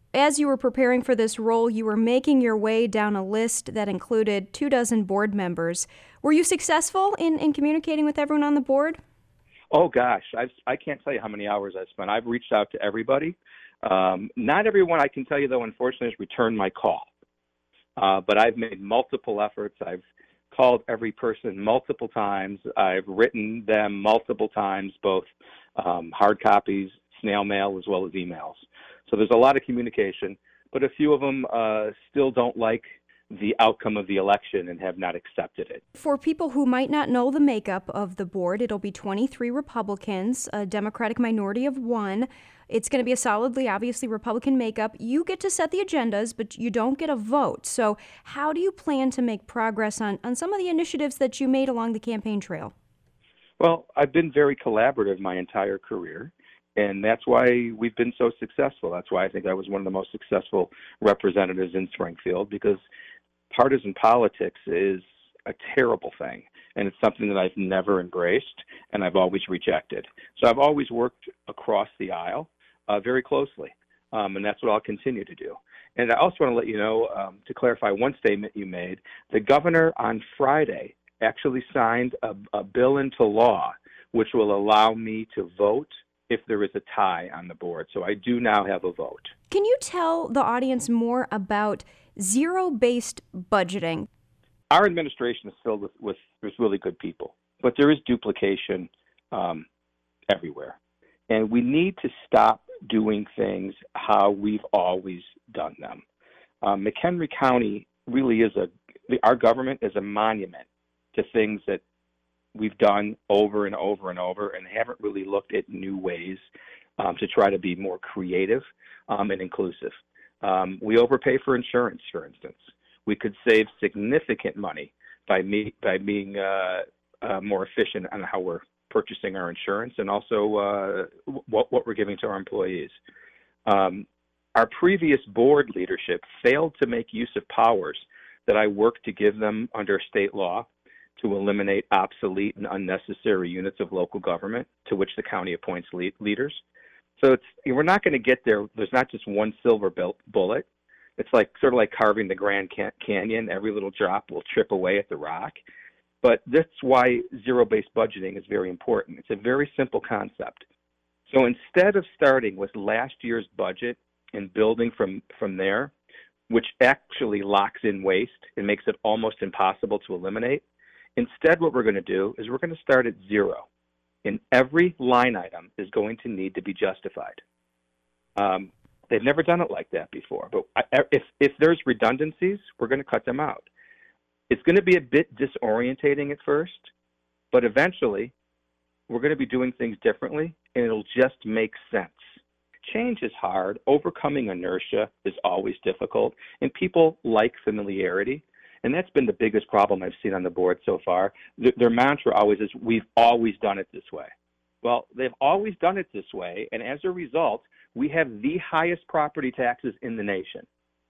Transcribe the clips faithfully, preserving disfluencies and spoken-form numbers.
As you were preparing for this role, you were making your way down a list that included two dozen board members. Were you successful in, in communicating with everyone on the board? Oh, gosh, I've, I can't tell you how many hours I've spent. I've reached out to everybody. Um, not everyone, I can tell you, though, unfortunately, has returned my call. Uh, but I've made multiple efforts. I've called every person multiple times. I've written them multiple times, both um, hard copies, snail mail, as well as emails. So there's a lot of communication, but a few of them uh, still don't like the outcome of the election and have not accepted it. For people who might not know the makeup of the board, it'll be twenty-three Republicans, a Democratic minority of one. It's going to be a solidly, obviously, Republican makeup. You get to set the agendas, but you don't get a vote. So how do you plan to make progress on, on some of the initiatives that you made along the campaign trail? Well, I've been very collaborative my entire career, and that's why we've been so successful. That's why I think I was one of the most successful representatives in Springfield, because partisan politics is a terrible thing, and it's something that I've never embraced and I've always rejected. So I've always worked across the aisle uh, very closely, um, and that's what I'll continue to do. And I also want to let you know, um, to clarify one statement you made, the governor on Friday actually signed a, a bill into law which will allow me to vote if there is a tie on the board. So I do now have a vote. Can you tell the audience more about zero-based budgeting? Our administration is filled with, with, with really good people, but there is duplication um, everywhere. And we need to stop doing things how we've always done them. Um, McHenry County really is a, our government is a monument to things that we've done over and over and over, and haven't really looked at new ways um, to try to be more creative um, and inclusive. Um, we overpay for insurance, for instance. We could save significant money by me by being uh, uh, more efficient on how we're purchasing our insurance, and also uh, what, what we're giving to our employees. Um, our previous board leadership failed to make use of powers that I worked to give them under state law to eliminate obsolete and unnecessary units of local government to which the county appoints lead- leaders. So it's, we're not going to get there. There's not just one silver bullet. It's like sort of like carving the Grand Canyon. Every little drop will chip away at the rock. But that's why zero-based budgeting is very important. It's a very simple concept. So instead of starting with last year's budget and building from, from there, which actually locks in waste and makes it almost impossible to eliminate, instead what we're going to do is we're going to start at zero. And every line item is going to need to be justified. Um, they've never done it like that before. But I, if, if there's redundancies, we're going to cut them out. It's going to be a bit disorientating at first, but eventually we're going to be doing things differently, and it'll just make sense. Change is hard. Overcoming inertia is always difficult, and people like familiarity. And that's been the biggest problem I've seen on the board so far. Their, their mantra always is, we've always done it this way. Well, they've always done it this way, and as a result, we have the highest property taxes in the nation.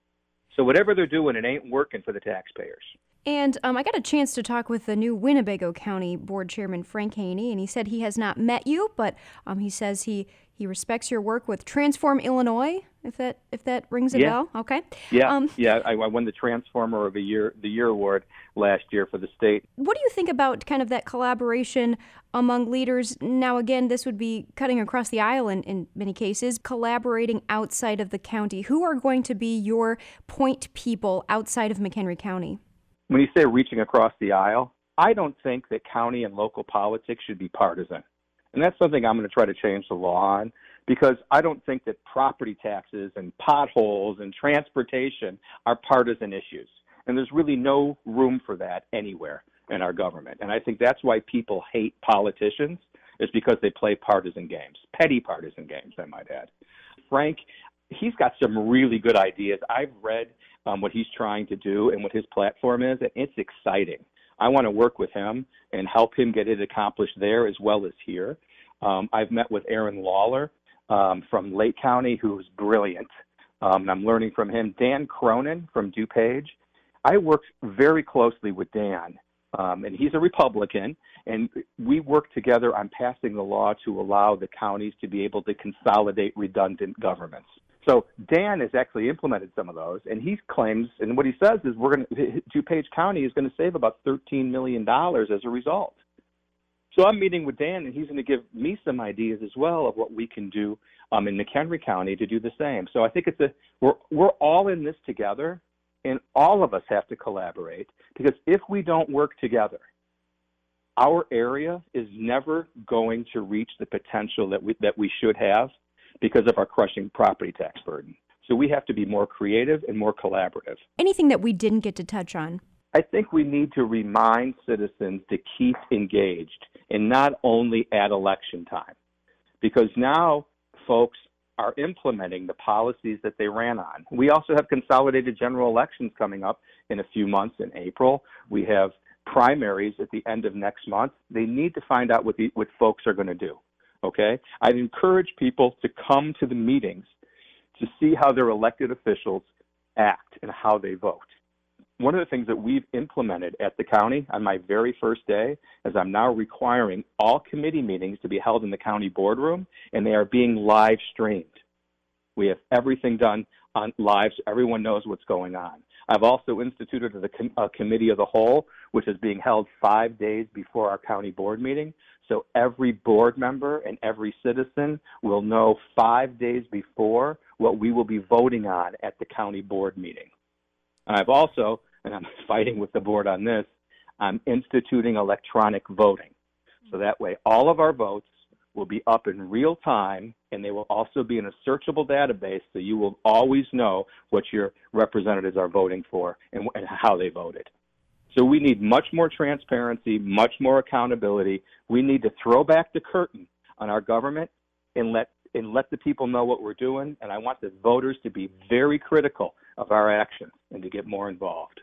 So whatever they're doing, it ain't working for the taxpayers. And um, I got a chance to talk with the new Winnebago County Board Chairman, Frank Haney, and he said he has not met you, but um, he says he, he respects your work with Transform Illinois, if that if that rings a yeah. bell. Okay. Yeah, um, yeah. I, I won the Transformer of the Year the Year award last year for the state. What do you think about kind of that collaboration among leaders? Now, again, this would be cutting across the aisle in, in many cases, collaborating outside of the county. Who are going to be your point people outside of McHenry County? When you say reaching across the aisle, I don't think that county and local politics should be partisan. And that's something I'm going to try to change the law on, because I don't think that property taxes and potholes and transportation are partisan issues. And there's really no room for that anywhere in our government. And I think that's why people hate politicians, is because they play partisan games, petty partisan games, I might add. Frank, he's got some really good ideas. I've read um, what he's trying to do and what his platform is, and it's exciting. I want to work with him and help him get it accomplished there as well as here. Um, I've met with Aaron Lawler um, from Lake County, who's brilliant. Um, and I'm learning from him. Dan Cronin from DuPage. I worked very closely with Dan, um, and he's a Republican, and we worked together on passing the law to allow the counties to be able to consolidate redundant governments. So Dan has actually implemented some of those, and he claims, and what he says is we're going to, DuPage County is going to save about thirteen million dollars as a result. So I'm meeting with Dan, and he's going to give me some ideas as well of what we can do um, in McHenry County to do the same. So I think it's a we're we're all in this together, and all of us have to collaborate, because if we don't work together, our area is never going to reach the potential that we that we should have because of our crushing property tax burden. So we have to be more creative and more collaborative. Anything that we didn't get to touch on? I think we need to remind citizens to keep engaged, and not only at election time, because now folks are implementing the policies that they ran on. We also have consolidated general elections coming up in a few months in April. We have primaries at the end of next month. They need to find out what, the, what folks are going to do, okay? I'd encourage people to come to the meetings to see how their elected officials act and how they vote. One of the things that we've implemented at the county on my very first day is I'm now requiring all committee meetings to be held in the county boardroom, and they are being live streamed. We have everything done on live so everyone knows what's going on. I've also instituted a, com- a committee of the whole, which is being held five days before our county board meeting. So every board member and every citizen will know five days before what we will be voting on at the county board meeting. And I've also, and I'm fighting with the board on this, I'm instituting electronic voting. So that way all of our votes will be up in real time, and they will also be in a searchable database, so you will always know what your representatives are voting for and, and how they voted. So we need much more transparency, much more accountability. We need to throw back the curtain on our government and let and let the people know what we're doing. And I want the voters to be very critical of our actions and to get more involved.